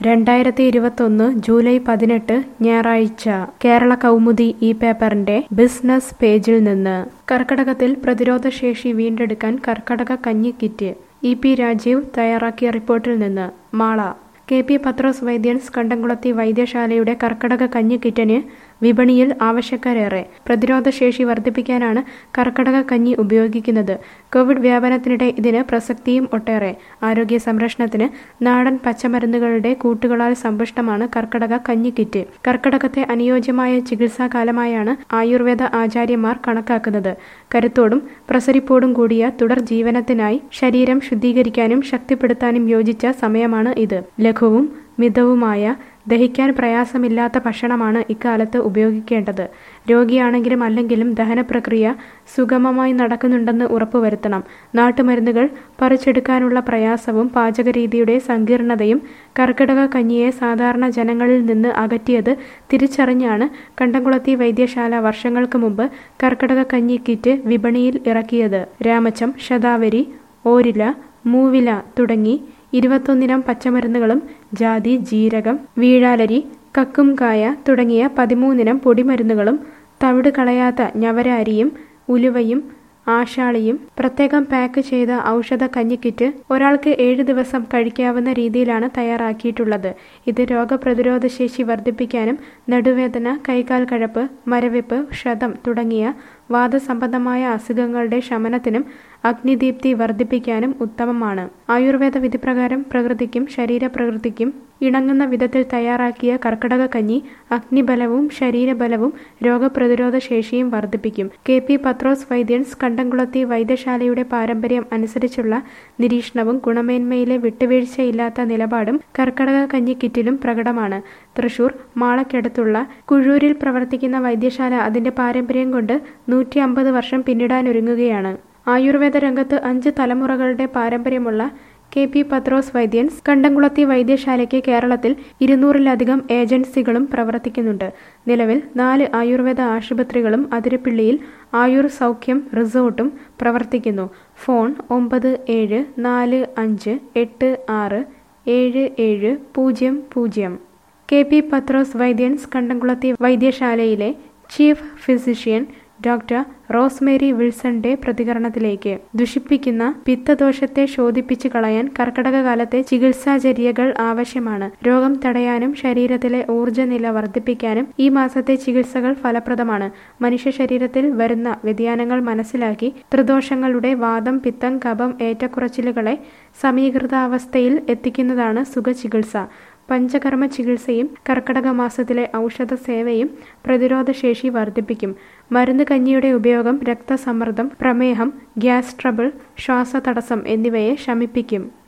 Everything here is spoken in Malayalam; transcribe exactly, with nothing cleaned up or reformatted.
രണ്ടായിരത്തി ഇരുപത്തൊന്ന് ജൂലൈ പതിനെട്ട് ഞായറാഴ്ച കേരള കൗമുദി ഈ പേപ്പറിന്റെ ബിസിനസ് പേജിൽ നിന്ന് കർക്കടകത്തിൽ പ്രതിരോധശേഷി വീണ്ടെടുക്കാൻ കർക്കടക കഞ്ഞി കിറ്റ്. ഇ പി രാജീവ് തയ്യാറാക്കിയ റിപ്പോർട്ടിൽ നിന്ന് മാള. കെ പി പത്രോസ് വൈദ്യൻസ് കണ്ടംകുളത്തി വൈദ്യശാലയുടെ കർക്കടക കഞ്ഞി കിറ്റിന് വിപണിയിൽ ആവശ്യക്കാരേറെ. പ്രതിരോധശേഷി വർദ്ധിപ്പിക്കാനാണ് കർക്കടക കഞ്ഞി ഉപയോഗിക്കുന്നത്. കോവിഡ് വ്യാപനത്തിനിടെ ഇതിന് പ്രസക്തിയും ഒട്ടേറെ. ആരോഗ്യ സംരക്ഷണത്തിന് നാടൻ പച്ചമരുന്നുകളുടെ കൂട്ടുകളാൽ സമ്പുഷ്ടമാണ് കർക്കടക കഞ്ഞി കിറ്റ്. കർക്കടകത്തെ അനുയോജ്യമായ ചികിത്സാ കാലമായാണ് ആയുർവേദ ആചാര്യന്മാർ കണക്കാക്കുന്നത്. കരുത്തോടും പ്രസരിപ്പോടും കൂടിയ തുടർ ജീവനത്തിനായി ശരീരം ശുദ്ധീകരിക്കാനും ശക്തിപ്പെടുത്താനും യോജിച്ച സമയമാണ് ഇത്. ലഘുവും മിതവുമായ ദഹിക്കാൻ പ്രയാസമില്ലാത്ത ഭക്ഷണമാണ് ഇക്കാലത്ത് ഉപയോഗിക്കേണ്ടത്. രോഗിയാണെങ്കിലും അല്ലെങ്കിലും ദഹനപ്രക്രിയ സുഗമമായി നടക്കുന്നുണ്ടെന്ന് ഉറപ്പുവരുത്തണം. നാട്ടുമരുന്നുകൾ പറിച്ചെടുക്കാനുള്ള പ്രയാസവും പാചകരീതിയുടെ സങ്കീർണതയും കർക്കിടക കഞ്ഞിയെ സാധാരണ ജനങ്ങളിൽ നിന്ന് അകറ്റിയത് തിരിച്ചറിഞ്ഞാണ് കണ്ടംകുളത്തി വൈദ്യശാല വർഷങ്ങൾക്ക് മുമ്പ് കർക്കിടക കഞ്ഞി കിറ്റ് വിപണിയിൽ ഇറക്കിയത്. രാമച്ചം, ശതാവരി, ഓരില, മൂവില തുടങ്ങി ഇരുപത്തൊന്നിനം പച്ചമരുന്നുകളും ജാതി, ജീരകം, വീഴാലരി, കക്കുംകായ തുടങ്ങിയ പതിമൂന്നിനം പൊടിമരുന്നുകളും തവിട് കളയാത്ത ഞവര അരിയും ഉലുവയും ആശാളിയും പ്രത്യേകം പാക്ക് ചെയ്ത ഔഷധ കഞ്ഞിക്കിറ്റ് ഒരാൾക്ക് ഏഴ് ദിവസം കഴിക്കാവുന്ന രീതിയിലാണ് തയ്യാറാക്കിയിട്ടുള്ളത്. ഇത് രോഗപ്രതിരോധ ശേഷി വർദ്ധിപ്പിക്കാനും നടുവേദന, കൈകാൽ കഴപ്പ്, മരവിപ്പ്, ക്ഷതം തുടങ്ങിയ വാദസംബന്ധമായ അസുഖങ്ങളുടെ ശമനത്തിനും അഗ്നിദീപ്തി വർദ്ധിപ്പിക്കാനും ഉത്തമമാണ്. ആയുർവേദ വിധിപ്രകാരം പ്രകൃതിക്കും ശരീരപ്രകൃതിക്കും ഇണങ്ങുന്ന വിധത്തിൽ തയ്യാറാക്കിയ കർക്കടക കഞ്ഞി അഗ്നിബലവും ശരീരബലവും രോഗപ്രതിരോധ ശേഷിയും വർദ്ധിപ്പിക്കും. കെ പി പത്രോസ് വൈദ്യൻസ് കണ്ടംകുളത്തി വൈദ്യശാലയുടെ പാരമ്പര്യം അനുസരിച്ചുള്ള നിരീക്ഷണവും ഗുണമേന്മയിലെ വിട്ടുവീഴ്ചയില്ലാത്ത നിലപാടും കർക്കടക കഞ്ഞി കിറ്റിലും പ്രകടമാണ്. തൃശൂർ മാളയ്ക്കടുത്തുള്ള കുഴൂരിൽ പ്രവർത്തിക്കുന്ന വൈദ്യശാല അതിന്റെ പാരമ്പര്യം കൊണ്ട് നൂറ്റി അമ്പത് വർഷം പിന്നിടാനൊരുങ്ങുകയാണ്. ആയുർവേദ രംഗത്ത് അഞ്ച് തലമുറകളുടെ പാരമ്പര്യമുള്ള കെ പി പത്രോസ് വൈദ്യൻസ് കണ്ടംകുളത്തി വൈദ്യശാലയ്ക്ക് കേരളത്തിൽ ഇരുന്നൂറിലധികം ഏജൻസികളും പ്രവർത്തിക്കുന്നുണ്ട്. നിലവിൽ നാല് ആയുർവേദ ആശുപത്രികളും അതിരപ്പിള്ളിയിൽ ആയുർ സൗഖ്യം റിസോർട്ടും പ്രവർത്തിക്കുന്നു. ഫോൺ ഒമ്പത് ഏഴ് നാല് അഞ്ച് എട്ട് ആറ് ഏഴ് ഏഴ് പൂജ്യം പൂജ്യം. കെ പി പത്രോസ് വൈദ്യൻസ് കണ്ടംകുളത്തി വൈദ്യശാലയിലെ ചീഫ് ഫിസിഷ്യൻ ഡോക്ടർ റോസ്മേരി വിൽസന്റെ പ്രതികരണത്തിലേക്ക്. ദുഷിപ്പിക്കുന്ന പിത്തദോഷത്തെ ശോധിപ്പിച്ചു കളയാൻ കർക്കടക കാലത്തെ ചികിത്സാചര്യകൾ ആവശ്യമാണ്. രോഗം തടയാനും ശരീരത്തിലെ ഊർജ്ജനില വർദ്ധിപ്പിക്കാനും ഈ മാസത്തെ ചികിത്സകൾ ഫലപ്രദമാണ്. മനുഷ്യ ശരീരത്തിൽ വരുന്ന വ്യതിയാനങ്ങൾ മനസ്സിലാക്കി ത്രിദോഷങ്ങളുടെ വാദം, പിത്തം, കഫം ഏറ്റക്കുറച്ചിലുകളെ സമീകൃതാവസ്ഥയിൽ എത്തിക്കുന്നതാണ് സുഖചികിത്സ. പഞ്ചകർമ്മ ചികിത്സയും കർക്കടക മാസത്തിലെ ഔഷധ സേവയും പ്രതിരോധശേഷി വർദ്ധിപ്പിക്കും. മരുന്ന് കഞ്ഞിയുടെ ഉപയോഗം രക്തസമ്മർദ്ദം, പ്രമേഹം, ഗ്യാസ് ട്രബിൾ, ശ്വാസതടസ്സം എന്നിവയെ ശമിപ്പിക്കും.